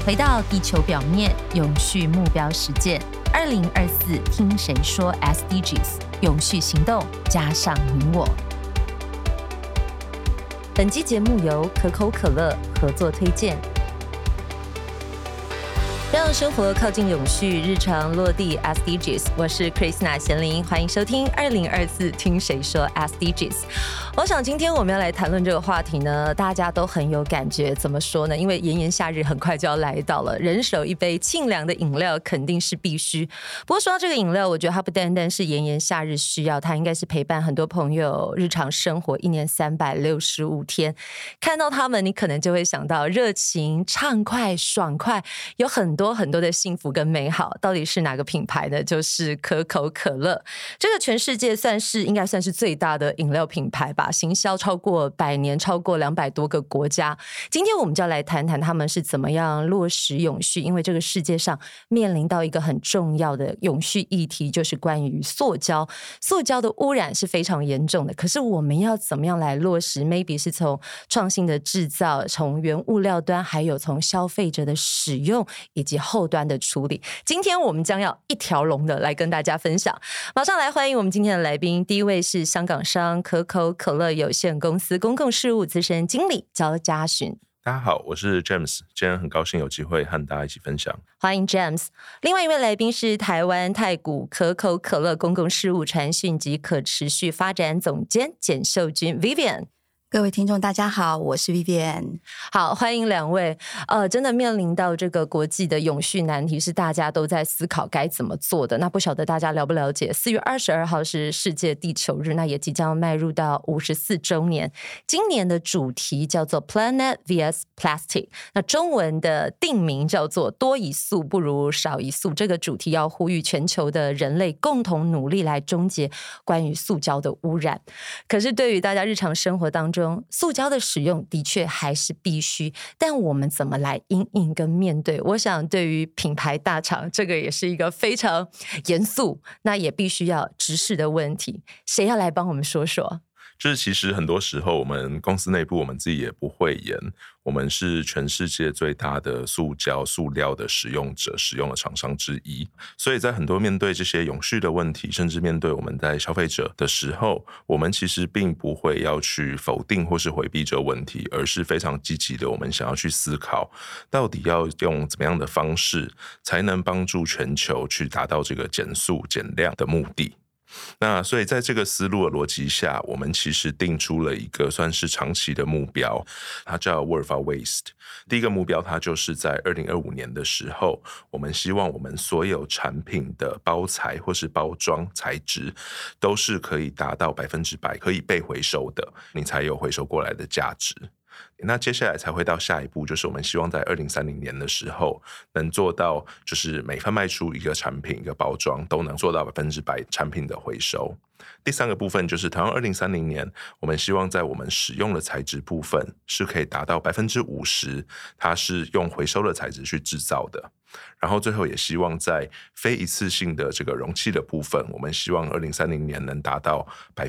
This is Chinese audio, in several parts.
回到地球表面，永续目标实践。2024听谁说 SDGs 永续行动加上你我。本期节目由可口可乐合作推荐，让生活靠近永续，日常落地 SDGs。我是 Christina 贤玲，欢迎收听2024听谁说 SDGs。我想今天我们要来谈论这个话题呢，大家都很有感觉。怎么说呢？因为炎炎夏日很快就要来到了，人手一杯清凉的饮料肯定是必须。不过说到这个饮料，我觉得它不单单是炎炎夏日需要，它应该是陪伴很多朋友日常生活1年365天。看到他们，你可能就会想到热情、畅快、爽快，有很多的幸福跟美好。到底是哪个品牌呢？就是可口可乐。这个全世界应该算是最大的饮料品牌吧，行销超过100年，超过200多个国家。今天我们就要来谈谈他们是怎么样落实永续，因为这个世界上面临到一个很重要的永续议题，就是关于塑胶。塑胶的污染是非常严重的，可是我们要怎么样来落实 ？maybe 是从创新的制造，从原物料端，还有从消费者的使用以及后端的处理。今天我们将要一条龙的来跟大家分享。马上来欢迎我们今天的来宾，第一位是香港商可口可乐有限公司公共事务资深经理焦嘉勋。 大家好，我是 James， 今天很高兴有机会和大家一起分享。 欢迎 James。 另外一位来宾是台湾太古可口可乐公共事务传讯及可持续发展总监简秀君 Vivian。 各位听众大家好，我是 Vivian。 好，欢迎两位。真的面临到这个国际的永续难题，是大家都在思考该怎么做的。那不晓得大家了不了解，4月22号是世界地球日，那也即将迈入到54周年。今年的主题叫做 Planet vs Plastic， 那中文的定名叫做多一塑不如少一塑。这个主题要呼吁全球的人类共同努力来终结关于塑胶的污染。可是对于大家日常生活当中，塑胶的使用的确还是必须，但我们怎么来因应跟面对？我想对于品牌大厂，这个也是一个非常严肃，那也必须要直视的问题。谁要来帮我们说说？ 就是其实很多时候我们公司内部我们自己也不讳言，我们是全世界最大的塑料的使用的厂商之一。所以在很多面对这些永续的问题，甚至面对我们在消费者的时候，我们其实并不会要去否定或是回避这个问题，而是非常积极的，我们想要去思考到底要用怎么样的方式才能帮助全球去达到这个减塑减量的目的。那所以在这个思路的逻辑下，我们其实定出了一个算是长期的目标，它叫 World Without Waste。 第一个目标它就是在2025年的时候，我们希望我们所有产品的包材或是包装材质都是可以达到100%可以被回收的，你才有回收过来的价值。那接下来才会到下一步，就是我们希望在2030年的时候能做到，就是每贩卖出一个产品一个包装都能做到100%产品的回收。第三个部分就是台湾2030年，我们希望在我们使用的材质部分是可以达到50%，它是用回收的材质去制造的。然后最后也希望在非一次性的这个容器的部分，我们希望2030年能达到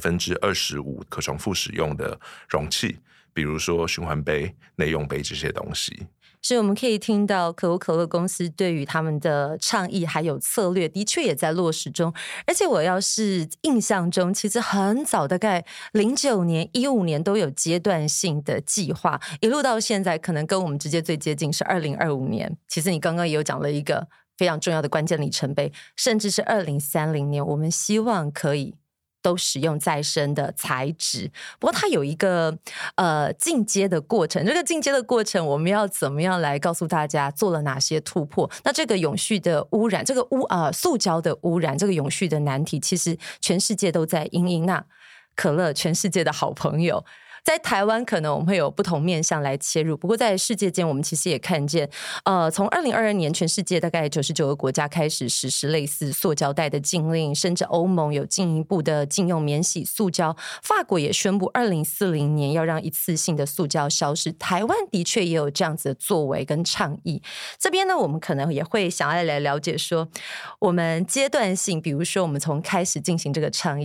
25%可重复使用的容器，比如说循环杯、内用杯这些东西。 是我们可以听到可口可乐公司对于他们的倡议还有策略的确也在落实中。而且我要是印象中，其实很早大概09年15年都有阶段性的计划，一路到现在可能跟我们直接最接近是2025年。其实你刚刚也有讲了一个非常重要的关键里程碑，甚至是2030年我们希望可以都使用再生的材质。不过它有一个进阶的过程，这个进阶的过程我们要怎么样来告诉大家做了哪些突破？那这个永续的污染，这个塑胶的污染，这个永续的难题，其实全世界都在因应。那可乐全世界的好朋友，在台湾可能我们会有不同面向来切入，不过在世界间我们其实也看见从2022年全世界大概99个国家开始实施类似塑胶袋的禁令，甚至欧盟有进一步的禁用免洗塑胶，法国也宣布2040年要让一次性的塑胶消失。台湾的确也有这样子的作为跟倡议。这边呢我们可能也会想要来了解说，我们阶段性比如说我们从开始进行这个倡议，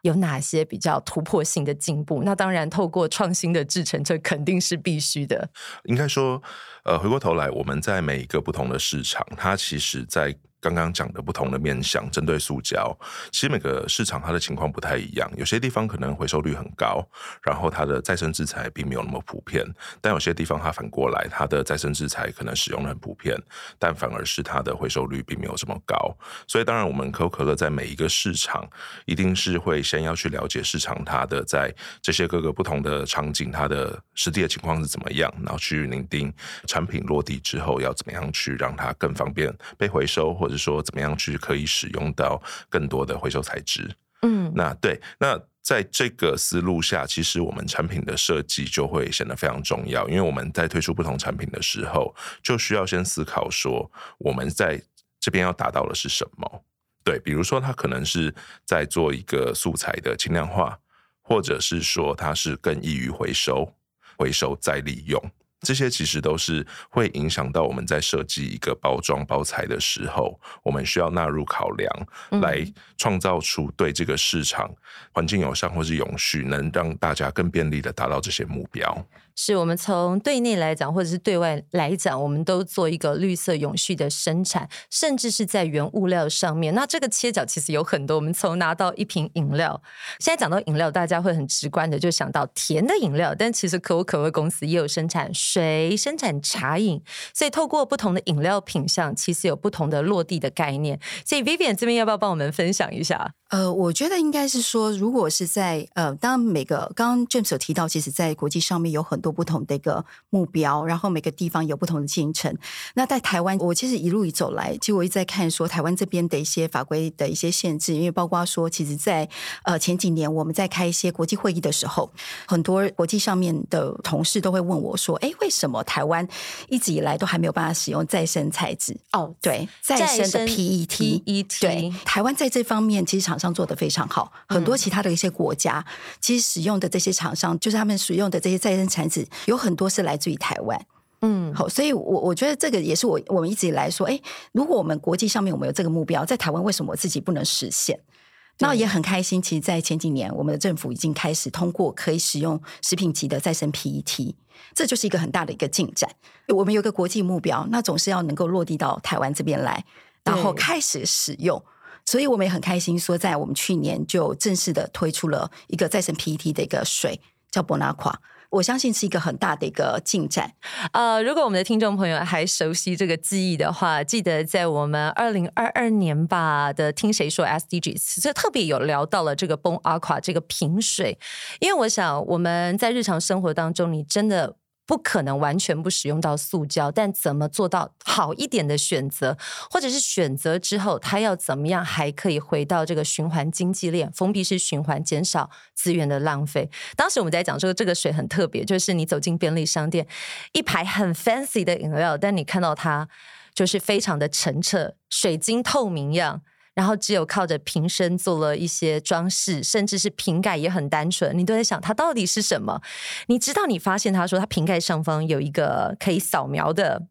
有哪些比较突破性的进步？那当然透过创新的制程，这肯定是必须的。 应该说回过头来，我们在每一个不同的市场，它其实在刚刚讲的不同的面向，针对塑胶，其实每个市场它的情况不太一样。有些地方可能回收率很高，然后它的再生制材并没有那么普遍，但有些地方它反过来，它的再生制材可能使用的很普遍，但反而是它的回收率并没有这么高。所以当然我们可口可乐在每一个市场一定是会先要去了解市场它的在这些各个不同的场景它的实际的情况是怎么样，然后去拟定产品落地之后要怎么样去让它更方便被回收，或者说怎么样去可以使用到更多的回收材质。那在这个思路下，其实我们产品的设计就会显得非常重要，因为我们在推出不同产品的时候，就需要先思考说我们在这边要达到的是什么。对，比如说它可能是在做一个素材的轻量化，或者是说它是更易于回收再利用，这些其实都是会影响到我们在设计一个包装包材的时候，我们需要纳入考量，来创造出对这个市场环境友善或是永续，能让大家更便利的达到这些目标。 是我们从对内来讲或者是对外来讲，我们都做一个绿色永续的生产，甚至是在原物料上面。那这个切角其实有很多，我们从拿到一瓶饮料，现在讲到饮料大家会很直观的就想到甜的饮料，但其实可口可乐公司也有生产水、生产茶饮，所以透过不同的饮料品项其实有不同的落地的概念。所以 Vivian 这边要不要帮我们分享一下？ 我觉得应该是说，如果是在当然刚刚 James 有提到，其实在国际上面有很多不同的一个目标，然后每个地方有不同的进程。那在台湾，我其实一路走来，其实我一直在看说台湾这边的一些法规的一些限制，因为包括说，其实在前几年我们在开一些国际会议的时候，很多国际上面的同事都会问我说，为什么台湾一直以来都还没有办法使用再生材质？对，再生的 PET 对，台湾在这方面其实厂商做得非常好，很多其他的一些国家其实使用的这些厂商，就是他们使用的这些再生材质有很多是来自于台湾。好，所以我觉得这个也是我们一直以来说，如果我们国际上面我们有这个目标，在台湾为什么我自己不能实现？那也很开心，其实在前几年我们的政府已经开始通过可以使用食品级的再生 PET， 这就是一个很大的一个进展。我们有个国际目标，那总是要能够落地到台湾这边来，然后开始使用。所以我们也很开心说，在我们去年就正式的推出了一个再生 PET 的一个水，叫 Bonaqua， 我相信是一个很大的一个进展。 如果我们的听众朋友还熟悉这个记忆的话，记得在我们2022年吧的听谁说 SDGs， 这特别有聊到了这个 Bonaqua 这个瓶水，因为我想我们在日常生活当中，你真的不可能完全不使用到塑胶，但怎么做到好一点的选择，或者是选择之后它要怎么样还可以回到这个循环经济链，封闭式循环，减少资源的浪费。当时我们在讲说这个水很特别，就是你走进便利商店，一排很 fancy 的饮料，但你看到它就是非常的澄澈，水晶透明样，然后只有靠着瓶身做了一些装饰，甚至是瓶盖也很单纯，你都在想它到底是什么。你知道你发现它说它瓶盖上方有一个可以扫描的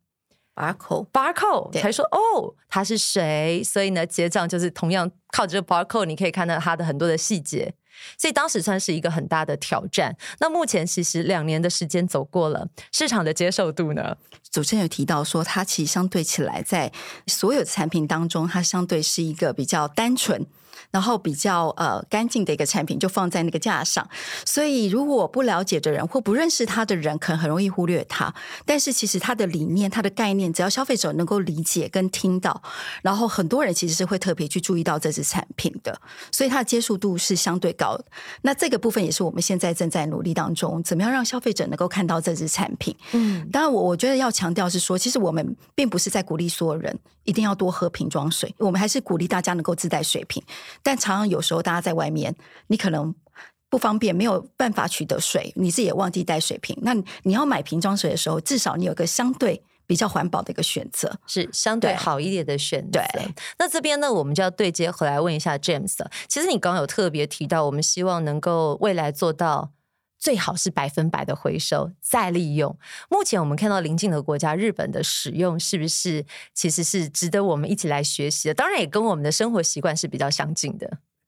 barcode 才说它是谁，所以呢结账就是同样靠着 barcode 你可以看到它的很多的细节，所以当时算是一个很大的挑战。那目前其实2年的时间走过了，市场的接受度呢？ 主持人有提到说，它其实相对起来，在所有产品当中，它相对是一个比较单纯，然后比较干净的一个产品，就放在那个架上。所以如果不了解的人或不认识它的人，可能很容易忽略它。但是其实它的理念、它的概念，只要消费者能够理解跟听到，然后很多人其实是会特别去注意到这支产品的，所以它的接受度是相对高的。那这个部分也是我们现在正在努力当中，怎么样让消费者能够看到这支产品。当然我觉得要强调是说，其实我们并不是在鼓励所有人一定要多喝瓶装水，我们还是鼓励大家能够自带水瓶。但常常有时候大家在外面，你可能不方便，没有办法取得水，你自己也忘记带水瓶，那你要买瓶装水的时候，至少你有个相对比较环保的一个选择， 是相对好一点的选择。 对， 那这边呢，我们就要对接回来问一下 James。其实你刚刚有特别提到，我们希望能够未来做到最好是100%的回收再利用。目前我们看到邻近的国家日本的使用，是不是其实是值得我们一起来学习的？当然也跟我们的生活习惯是比较相近的。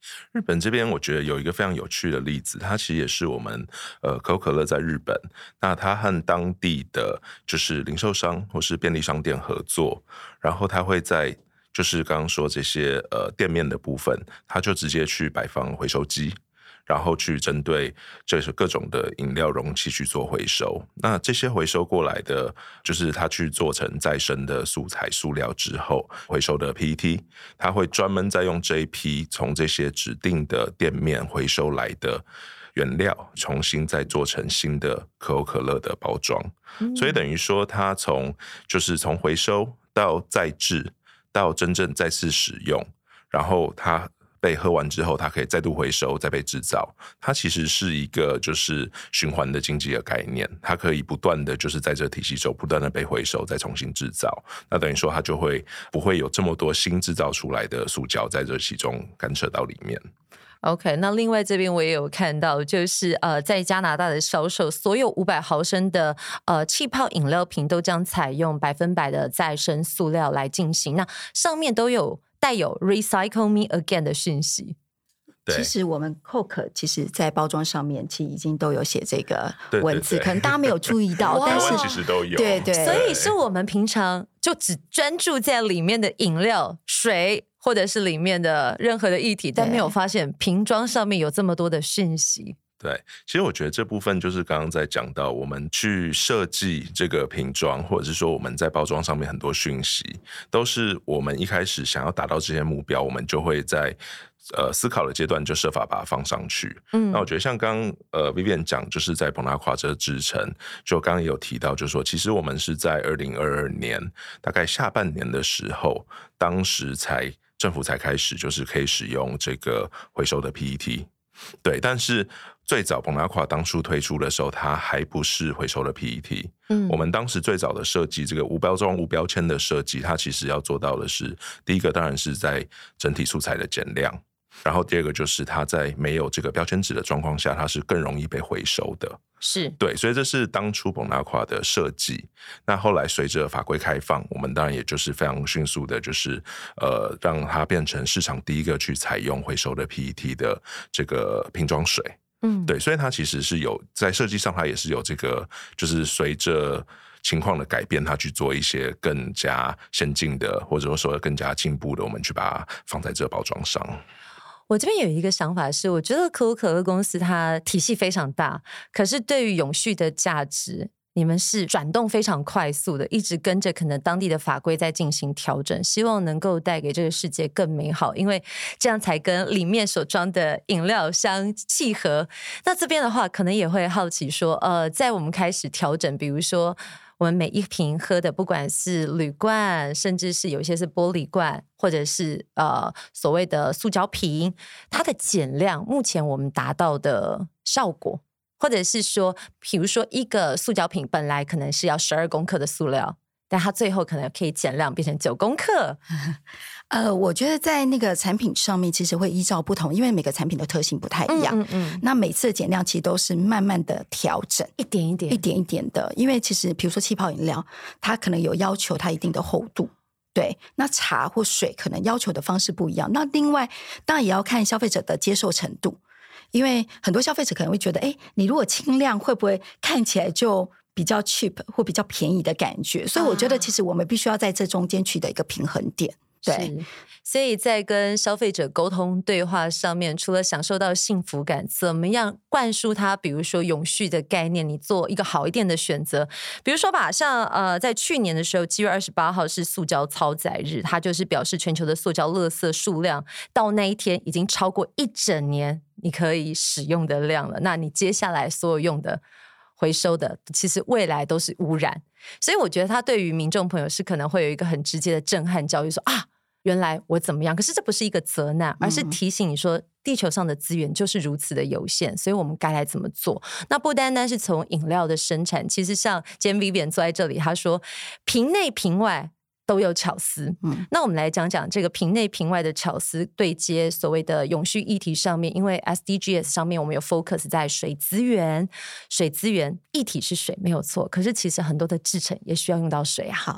日本这边我觉得有一个非常有趣的例子，它其实也是我们可口可乐在日本，那它和当地的就是零售商或是便利商店合作，然后它会在就是刚刚说这些店面的部分，它就直接去摆放回收机，然后去针对这各种的饮料容器去做回收。那这些回收过来的，就是它去做成再生的素材塑料之后，回收的 PET， 它会专门再用这一批从这些指定的店面回收来的原料，重新再做成新的可口可乐的包装。所以等于说，它就是从回收到再制，到真正再次使用，然后它被喝完之后，它可以再度回收，再被制造。它其实是一个就是循环的经济的概念，它可以不断的就是在这体系中不断的被回收，再重新制造。那等于说它就不会有这么多新制造出来的塑胶在这其中干涉到里面。 OK， 那另外这边我也有看到，就是在加拿大的销售，所有500毫升的气泡饮料瓶都将采用100%的再生塑料来进行，那上面都有带有 Recycle Me Again 的讯息。 其实我们 Coke 其实在包装上面其实已经都有写这个文字， 对对对， 可能大家没有注意到，但是台湾其实都有， 对对， 所以是我们平常就只专注在里面的饮料、水或者是里面的任何的液体，但没有发现瓶装上面有这么多的讯息。 对，其实我觉得这部分就是刚刚在讲到，我们去设计这个瓶装，或者是说我们在包装上面很多讯息，都是我们一开始想要达到这些目标，我们就会在思考的阶段就设法把它放上去。那我觉得像刚Vivian 讲，就是在彭纳夸这制程，就刚刚也有提到，就是说其实我们是在2022年大概下半年的时候，当时政府才开始就是可以使用这个回收的 PET。对，但是最早彭纳夸当初推出的时候，它还不是回收的 PET。我们当时最早的设计，这个无包装无标签的设计，它其实要做到的是，第一个当然是在整体素材的减量，然后第二个就是它在没有这个标签纸的状况下，它是更容易被回收的。 是对，所以这是当初彭纳夸的设计。那后来随着法规开放，我们当然也就是非常迅速的，就是让它变成市场第一个去采用回收的 PET 的这个瓶装水。对，所以它其实是有在设计上，它也是有这个，就是随着情况的改变，它去做一些更加先进的，或者说更加进步的，我们去把它放在这包装上。 我这边有一个想法是，我觉得可口可乐公司它体系非常大，可是对于永续的价值，你们是转动非常快速的，一直跟着可能当地的法规在进行调整，希望能够带给这个世界更美好，因为这样才跟里面所装的饮料相契合。那这边的话，可能也会好奇说，在我们开始调整，比如说我们每一瓶喝的，不管是铝罐，甚至是有一些是玻璃罐，或者是所谓的塑胶瓶，它的减量，目前我们达到的效果，或者是说，比如说一个塑胶瓶本来可能是要12公克的塑料，但它最后可能可以减量变成9公克。 我觉得在那个产品上面，其实会依照不同，因为每个产品的特性不太一样。那每次的减量其实都是慢慢的调整，一点一点的。因为其实比如说气泡饮料，它可能有要求它一定的厚度。对，那茶或水可能要求的方式不一样。那另外，当然也要看消费者的接受程度，因为很多消费者可能会觉得，你如果轻量会不会看起来就比较 cheap 或比较便宜的感觉？所以我觉得其实我们必须要在这中间取得一个平衡点。对， 所以在跟消费者沟通对话上面，除了享受到幸福感，怎么样灌输他比如说永续的概念，你做一个好一点的选择。比如说吧，像在去年的时候7月28号是塑胶超载日，它就是表示全球的塑胶垃圾数量到那一天已经超过1整年你可以使用的量了，那你接下来所有用的回收的其实未来都是污染。所以我觉得它对于民众朋友是可能会有一个很直接的震撼教育，说原来我怎么样，可是这不是一个责难，而是提醒你说地球上的资源就是如此的有限，所以我们该来怎么做。那不单单是从饮料的生产，其实像今天 Vivian 坐在这里，他说瓶内瓶外都有巧思。那我们来讲讲这个瓶内瓶外的巧思对接所谓的永续议题上面，因为 SDGs 上面我们有 focus 在水资源议题是水没有错，可是其实很多的制程也需要用到水。 好，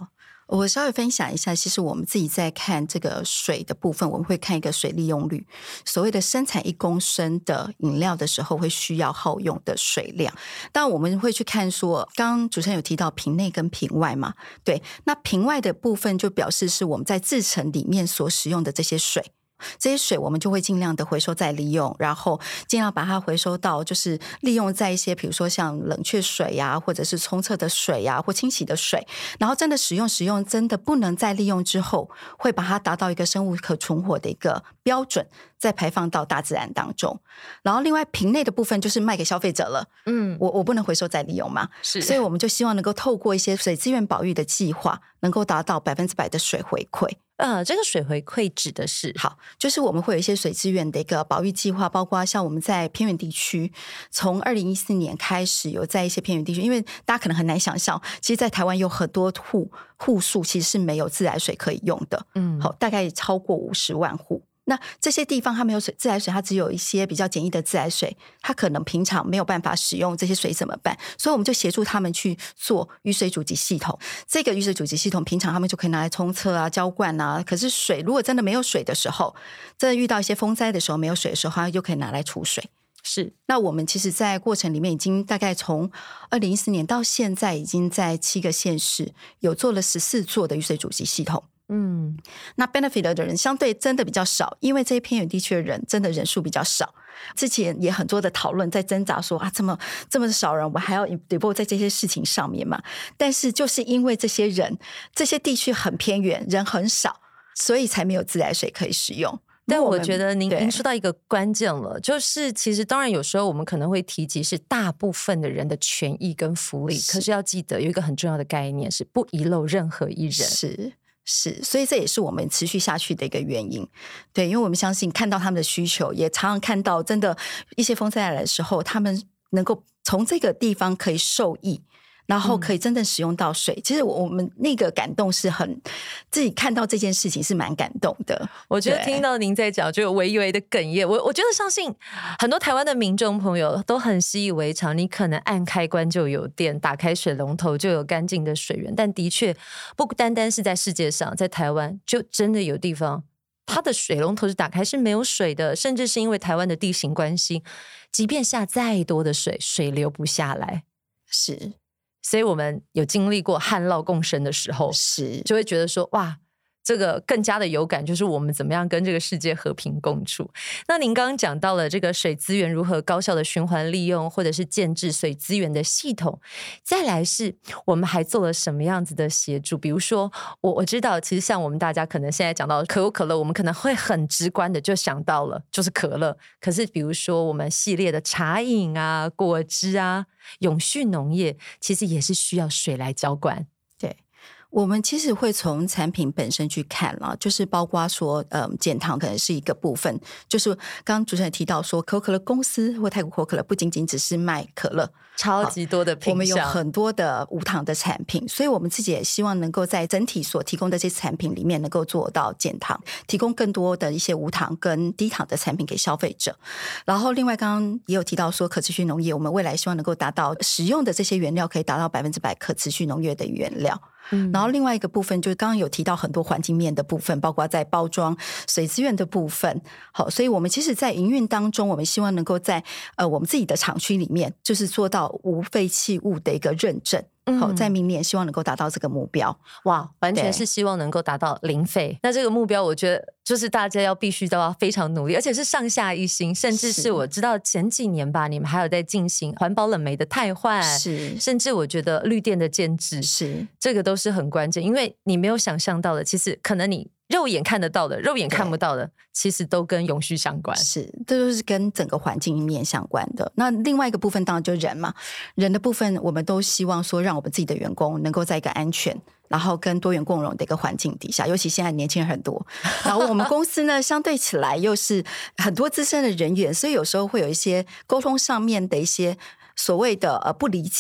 我稍微分享一下，其实我们自己在看这个水的部分，我们会看一个水利用率，所谓的生产1公升的饮料的时候会需要耗用的水量。当然我们会去看说，刚刚主持人有提到瓶内跟瓶外嘛，对，那瓶外的部分就表示是我们在制程里面所使用的这些水。这些水我们就会尽量的回收再利用，然后尽量把它回收到就是利用在一些比如说像冷却水啊，或者是冲厕的水啊，或清洗的水，然后真的使用真的不能再利用之后，会把它达到一个生物可存活的一个标准，再排放到大自然当中。然后另外瓶内的部分就是卖给消费者了，我不能回收再利用嘛， 是， 所以我们就希望能够透过一些水资源保育的计划，能够达到100%的水回馈。 这个水回馈指的是， 好，就是我们会有一些水资源的一个保育计划，包括像我们在偏远地区，从2014年开始有在一些偏远地区，因为大家可能很难想象，其实在台湾有很多户数其实是没有自来水可以用的，好，大概超过50万户。那这些地方它没有自来水，它只有一些比较简易的自来水，它可能平常没有办法使用这些水怎么办？所以我们就协助他们去做雨水阻集系统。这个雨水阻集系统平常他们就可以拿来冲厕啊、浇灌啊，可是水如果真的没有水的时候，真的遇到一些风灾的时候没有水的时候，它就可以拿来储水。 是， 那我们其实在过程里面已经大概从2014年到现在，已经在7个县市有做了14座的雨水阻集系统。那 benefit 的人相对真的比较少，因为这些偏远地区的人真的人数比较少。之前也很多的讨论在挣扎说啊，这么少人，我还要 devote 在这些事情上面嘛？但是就是因为这些人，这些地区很偏远，人很少，所以才没有自来水可以使用。 但我觉得您说到一个关键了，就是其实当然有时候我们可能会提及是大部分的人的权益跟福利，可是要记得有一个很重要的概念是不遗漏任何一人。是，所以这也是我们持续下去的一个原因。对，因为我们相信看到他们的需求，也常常看到真的一些风灾来的时候，他们能够从这个地方可以受益，然后可以真正使用到水。其实我们那个感动是很自己看到这件事情是蛮感动的。 我觉得听到您在讲就微微的哽咽，我觉得相信很多台湾的民众朋友都很习以为常，你可能按开关就有电，打开水龙头就有干净的水源，但的确不单单是在世界上，在台湾就真的有地方它的水龙头是打开是没有水的，甚至是因为台湾的地形关系，即便下再多的水，水流不下来。 是， 所以我们有经历过旱涝共生的时候， 是就会觉得说哇，这个更加的有感，就是我们怎么样跟这个世界和平共处。那您刚刚讲到了这个水资源如何高效的循环利用，或者是建制水资源的系统，再来是我们还做了什么样子的协助？比如说我知道其实像我们大家可能现在讲到可口可乐，我们可能会很直观的就想到了就是可乐，可是比如说我们系列的茶饮啊、果汁啊、永续农业，其实也是需要水来浇灌。 对，我们其实会从产品本身去看啦，就是包括说减糖可能是一个部分，就是刚刚主持人提到说可口可乐公司或太古可口可乐不仅仅只是卖可乐， 超级多的品项， 我们有很多的无糖的产品，所以我们自己也希望能够在整体所提供的这些产品里面能够做到减糖，提供更多的一些无糖跟低糖的产品给消费者。然后另外刚刚也有提到说可持续农业，我们未来希望能够达到使用的这些原料可以达到100%可持续农业的原料。然后另外一个部分就是刚刚有提到很多环境面的部分，包括在包装水资源的部分。好，所以我们其实在营运当中，我们希望能够在我们自己的厂区里面就是做到无废弃物的一个认证。好，在明年希望能够达到这个目标。 哇，完全是希望能够达到零废。那这个目标我觉得就是大家必须都要非常努力，而且是上下一心，甚至是我知道前几年吧，你们还有在进行环保冷媒的汰换， 是， 甚至我觉得绿电的建制， 是， 这个都是很关键，因为你没有想象到的，其实可能你肉眼看得到的，肉眼看不到的，其实都跟永续相关。 是，这都是跟整个环境面相关的。那另外一个部分当然就是人嘛，人的部分我们都希望说让我们自己的员工能够在一个安全然后跟多元共融的一个环境底下，尤其现在年轻人很多，然后我们公司呢相对起来又是很多资深的人员，所以有时候会有一些沟通上面的一些所谓的不理解，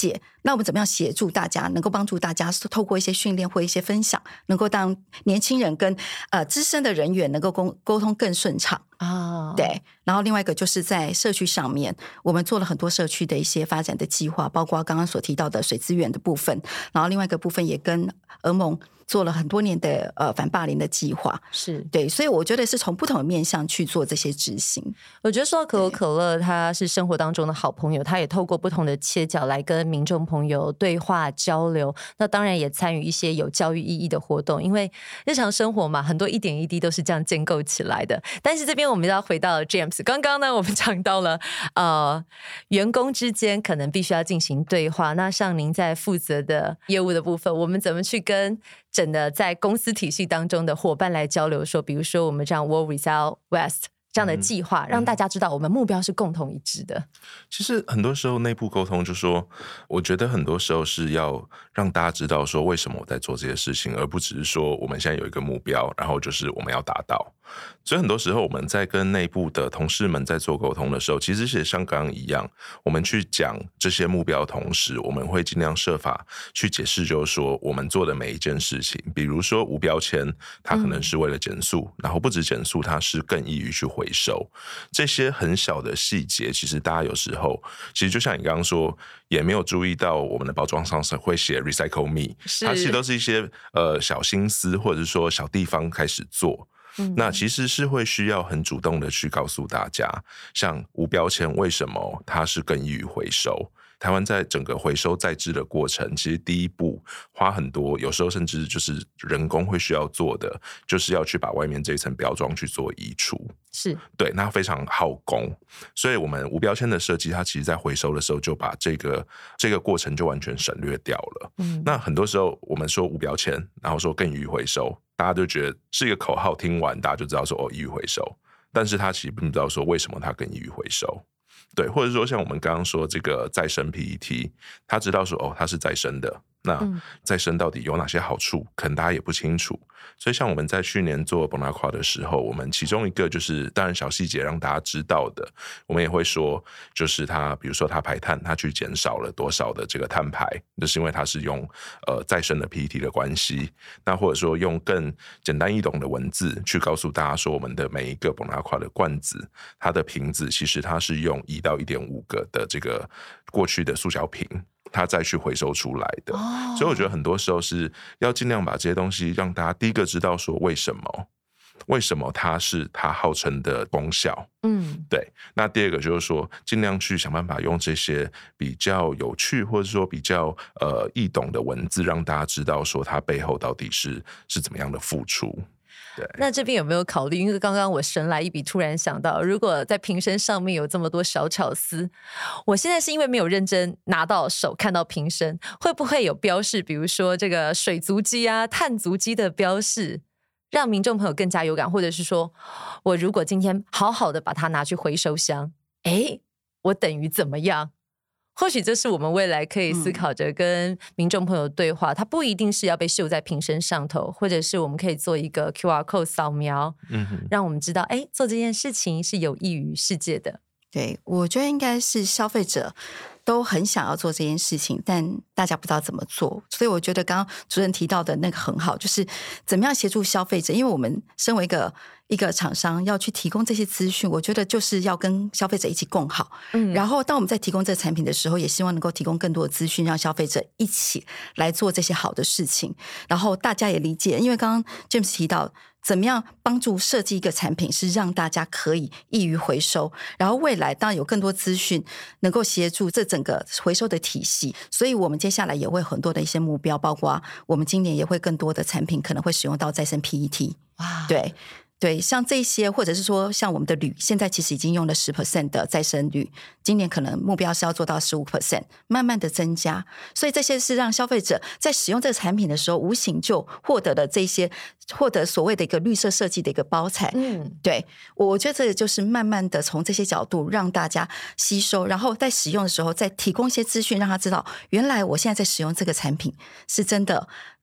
那我们怎么样协助大家，能够帮助大家透过一些训练或一些分享，能够让年轻人跟资深的人员能够沟通更顺畅啊？对。然后另外一个就是在社区上面，我们做了很多社区的一些发展的计划，包括刚刚所提到的水资源的部分，然后另外一个部分也跟儿盟做了很多年的反霸凌的计划， 是对，所以我觉得是从不同的面向去做这些执行。 我觉得说到可口可乐，它是生活当中的好朋友，它也透过不同的切角来跟民众朋友对话交流。那当然也参与一些有教育意义的活动，因为日常生活嘛，很多一点一滴都是这样建构起来的。但是这边我们要回到了 James， 刚刚呢我们讲到了员工之间可能必须要进行对话。那像您在负责的业务的部分，我们怎么去跟整的在公司体系当中的伙伴来交流说，比如说我们这样 World Without Waste 这样的计划，让大家知道我们目标是共同一致的。 其实很多时候内部沟通就说，我觉得很多时候是要让大家知道说为什么我在做这些事情，而不只是说我们现在有一个目标，然后就是我们要达到。所以很多时候我们在跟内部的同事们在做沟通的时候，其实也像刚刚一样，我们去讲这些目标的同时，我们会尽量设法去解释，就是说我们做的每一件事情，比如说无标签，它可能是为了减速，然后不止减速，它是更易于去回收。这些很小的细节，其实大家有时候其实就像你刚刚说，也没有注意到我们的包装上会写 Recycle Me， 它其实都是一些小心思或者是说小地方开始做。那其实是会需要很主动的去告诉大家，像无标签为什么它是更易于回收。台湾在整个回收再制的过程，其实第一步花很多，有时候甚至就是人工会需要做的，就是要去把外面这一层标装去做移除。 是对，那非常耗工，所以我们无标签的设计，它其实在回收的时候就把这个过程就完全省略掉了。那很多时候我们说无标签，然后说更易于回收，大家就觉得是一个口号，听完大家就知道说易于回收，但是他其实并不知道说为什么它更易于回收。对，或者说像我们刚刚说这个再生 PET， 他知道说它是再生的，那再生到底有哪些好处，可能大家也不清楚。所以像我们在去年做 Bonaqua 的时候，我们其中一个就是当然小细节让大家知道的，我们也会说，就是它比如说它排碳，它去减少了多少的这个碳排，就是因为它是用再生的 PET 的关系。那或者说用更简单易懂的文字去告诉大家说，我们的每一个 Bonaqua 的罐子，它的瓶子其实它是用1到1.5个的这个过去的塑胶瓶，它再去回收出来的。所以我觉得很多时候是要尽量把这些东西让大家第一个知道说为什么它是它号称的功效。对。那第二个就是说尽量去想办法用这些比较有趣或者说比较易懂的文字，让大家知道说它背后到底是怎么样的付出。对， 那这边有没有考虑？因为刚刚我神来一笔，突然想到，如果在瓶身上面有这么多小巧思，我现在是因为没有认真拿到手看到瓶身，会不会有标示，比如说这个水足迹啊、碳足迹的标示，让民众朋友更加有感，或者是说我如果今天好好的把它拿去回收箱，我等于怎么样？或许这是我们未来可以思考着跟民众朋友对话，它不一定是要被绣在瓶身上头，或者是我们可以做一个 QR code 扫描，让我们知道做这件事情是有益于世界的。 对，我觉得应该是消费者都很想要做这件事情，但大家不知道怎么做。所以我觉得刚刚主任提到的那个很好，就是怎么样协助消费者。因为我们身为一个厂商要去提供这些资讯，我觉得就是要跟消费者一起共好。然后当我们在提供这个产品的时候，也希望能够提供更多的资讯，让消费者一起来做这些好的事情。然后大家也理解，因为刚刚 James 提到怎么样帮助设计一个产品是让大家可以易于回收，然后未来当然有更多资讯能够协助这整个回收的体系。所以我们接下来也会很多的一些目标，包括我们今年也会更多的产品可能会使用到再生 PET。 对，像这些或者是说像我们的铝，现在其实已经用了 10% 的再生铝，今年可能目标是要做到 15%， 慢慢的增加。所以这些是让消费者在使用这个产品的时候无形就获得了这些，获得所谓的一个绿色设计的一个包材。对，我觉得这个就是慢慢的从这些角度让大家吸收，然后在使用的时候再提供一些资讯，让他知道原来我现在在使用这个产品是真的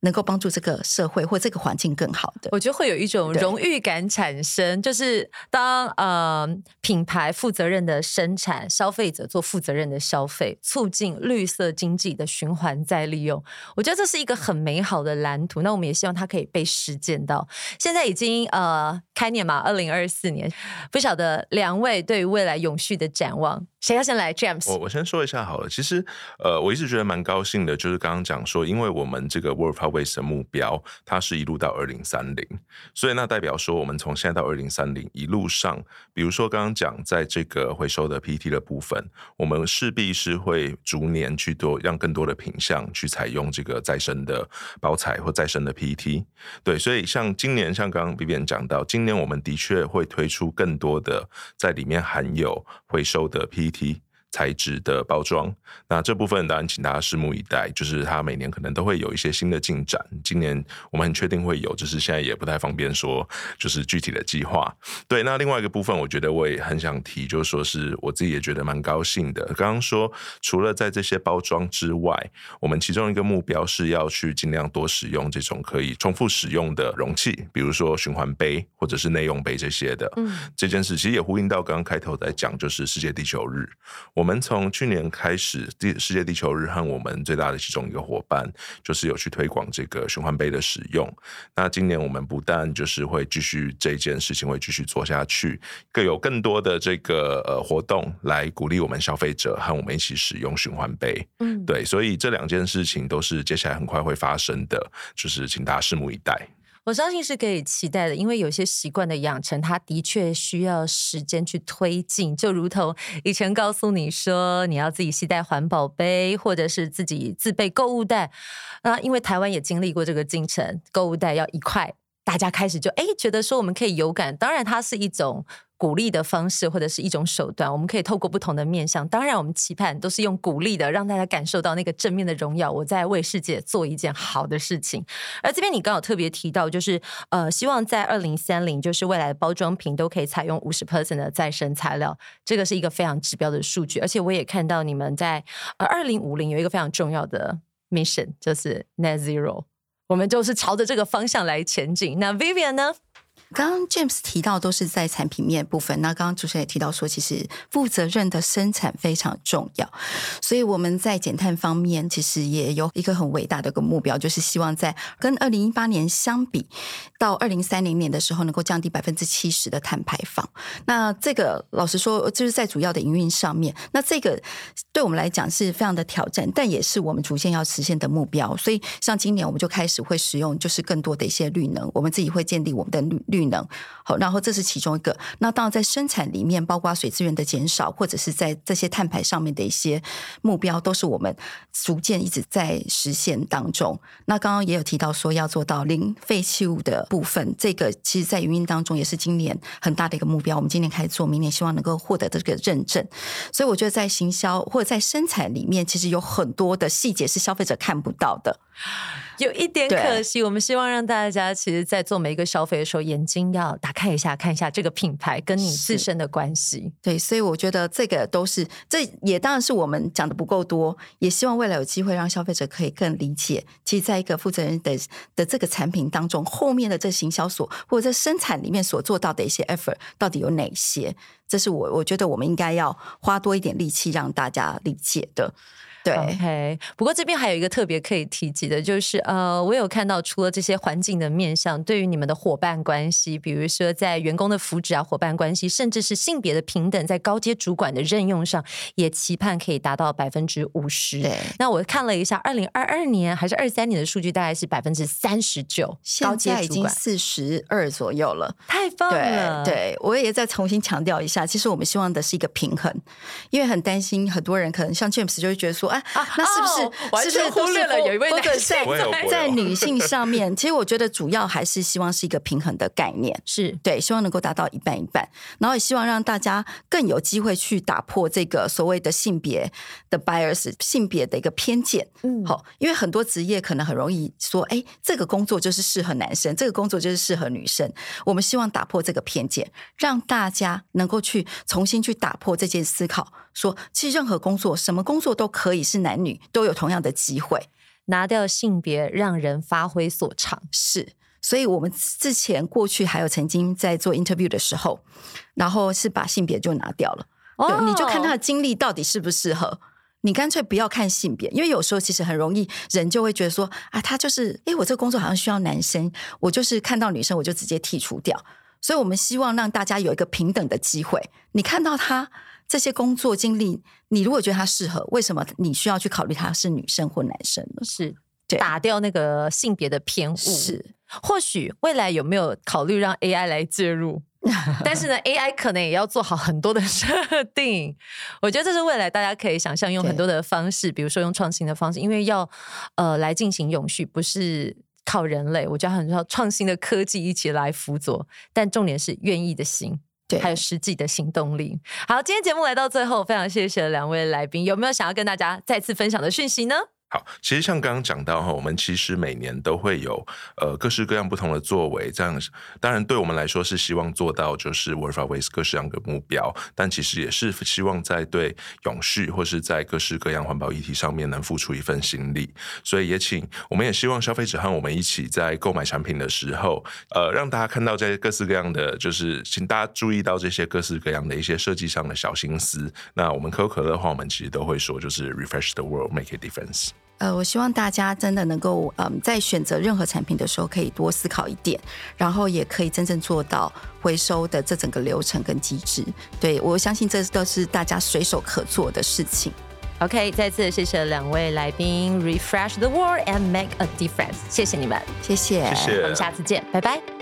能够帮助这个社会或这个环境更好的。 我觉得会有一种荣誉感产生，就是当品牌负责任的生产，消费者做负责任的消费，促进绿色经济的循环再利用。我觉得这是一个很美好的蓝图，那我们也希望它可以被实践到。现在已经开年嘛，2024年，不晓得两位对于未来永续的展望，谁要先来 James？ 我先说一下好了。其实我一直觉得蛮高兴的，就是刚刚讲说，因为我们这个 World Without Waste 的目标，它是一路到2030，所以那代表说我们从现在到2030一路上，比如说刚刚讲在这个回收的 PET 的部分，我们势必是会逐年去让更多的品项去采用这个再生的包材或再生的 PET。对，所以像今年，像刚刚 Vivian 讲到，今年我们的确会推出更多的在里面含有回收的 PET材质的包装。那这部分当然请大家拭目以待，就是它每年可能都会有一些新的进展。今年我们很确定会有，就是现在也不太方便说就是具体的计划。对，那另外一个部分我觉得我也很想提，就是说是我自己也觉得蛮高兴的。刚刚说除了在这些包装之外，我们其中一个目标是要去尽量多使用这种可以重复使用的容器，比如说循环杯或者是内用杯这些的。这件事其实也呼应到刚刚开头在讲，就是世界地球日。我们从去年开始，世界地球日和我们最大的其中一个伙伴，就是有去推广这个循环杯的使用。那今年我们不但就是会继续这件事情会继续做下去，有更多的这个活动来鼓励我们消费者和我们一起使用循环杯。对，所以这两件事情都是接下来很快会发生的，就是请大家拭目以待。 我相信是可以期待的，因为有些习惯的养成，它的确需要时间去推进。就如同以前告诉你说，你要自己携带环保杯，或者是自己自备购物袋。因为台湾也经历过这个进程，购物袋要1块，大家开始就觉得说我们可以有感。当然，它是一种鼓励的方式，或者是一种手段，我们可以透过不同的面向。当然我们期盼都是用鼓励的，让大家感受到那个正面的荣耀，我在为世界做一件好的事情。而这边你刚好特别提到，就是希望在2030，就是未来的包装品都可以采用50% 的再生材料，这个是一个非常指标的数据。而且我也看到你们在2050有一个非常重要的 mission， 就是 Net Zero， 我们就是朝着这个方向来前进。那 Vivian 呢？ 刚刚 James 提到都是在产品面部分，那刚刚主持人也提到说，其实负责任的生产非常重要，所以我们在减碳方面其实也有一个很伟大的一个目标，就是希望在跟2018年相比，到2030年的时候能够降低70%的碳排放。那这个老实说，就是在主要的营运上面，那这个对我们来讲是非常的挑战，但也是我们逐渐要实现的目标。所以像今年我们就开始会使用就是更多的一些绿能，我们自己会建立我们的绿能，好，然后这是其中一个。那当然在生产里面，包括水资源的减少，或者是在这些碳排上面的一些目标，都是我们逐渐一直在实现当中。那刚刚也有提到说要做到零废弃物的部分，这个其实在营运当中也是今年很大的一个目标。我们今年开始做，明年希望能够获得这个认证。所以我觉得在行销或者在生产里面，其实有很多的细节是消费者看不到的。 有一点可惜，我们希望让大家其实在做每一个消费的时候，眼睛要打开一下，看一下这个品牌跟你自身的关系。 对，所以我觉得这个都是，这也当然是我们讲的不够多，也希望未来有机会让消费者可以更理解，其实在一个负责任的这个产品当中，后面的这行销所或者在生产里面所做到的一些 effort 到底有哪些，这是我觉得我们应该要花多一点力气让大家理解的。对 ，OK。不过这边还有一个特别可以提及的，就是我有看到除了这些环境的面向，对于你们的伙伴关系，比如说在员工的福祉啊、伙伴关系，甚至是性别的平等，在高阶主管的任用上，也期盼可以达到50%。 对， 那我看了一下，2022年还是23年的数据，大概是39%， 现在已经42左右了， 太棒了。 对，我也再重新强调一下，其实我们希望的是一个平衡，因为很担心很多人可能像 James 就会觉得说，那是不是完全忽略了有一位男性在女性上面？其实我觉得主要还是希望是一个平衡的概念， 是对，希望能够达到一半一半，然后也希望让大家更有机会去打破这个所谓的性别的 bias， 性别的一个偏见。好，因为很多职业可能很容易说，这个工作就是适合男生，这个工作就是适合女生。我们希望打破这个偏见，让大家能够去重新去打破这件思考，说其实任何工作，什么工作都可以是男女都有同样的机会。 拿掉性别，让人发挥所长。 是。所以我们之前过去还有曾经在做 interview 的时候，然后是把性别就拿掉了。对，你就看他的经历到底适不适合，你干脆不要看性别，因为有时候其实很容易人就会觉得说啊，他就是我这个工作好像需要男生，我就是看到女生我就直接剔除掉。所以我们希望让大家有一个平等的机会，你看到他这些工作经历，你如果觉得他适合，为什么你需要去考虑他是女生或男生呢？ 是打掉那个性别的偏误。 是， 或许未来有没有考虑让 AI 来介入？但是呢 AI 可能也要做好很多的设定，我觉得这是未来大家可以想象用很多的方式，比如说用创新的方式，因为要来进行永续，不是靠人类，我觉得很多创新的科技一起来辅佐，但重点是愿意的心，还有实际的行动力。好，今天节目来到最后，非常谢谢两位来宾，有没有想要跟大家再次分享的讯息呢？ 好，其实像刚刚讲到我们其实每年都会有各式各样不同的作为，这样当然对我们来说是希望做到就是 World Ways 各式各样的目标，但其实也是希望在对永续或是在各式各样环保议题上面能付出一份心力。所以我们也希望消费者和我们一起在购买产品的时候，让大家看到这些各式各样的，就是请大家注意到这些各式各样的一些设计上的小心思。那我们可口可乐的话，我们其实都会说就是 Refresh the world, make a difference。 我希望大家真的能够在选择任何产品的时候可以多思考一点，然后也可以真正做到回收的这整个流程跟机制。对，我相信这都是大家随手可做的事情。 OK， 再次谢谢两位来宾 ，Refresh the world and make a difference， 谢谢你们， 谢谢， 我们下次见，拜拜。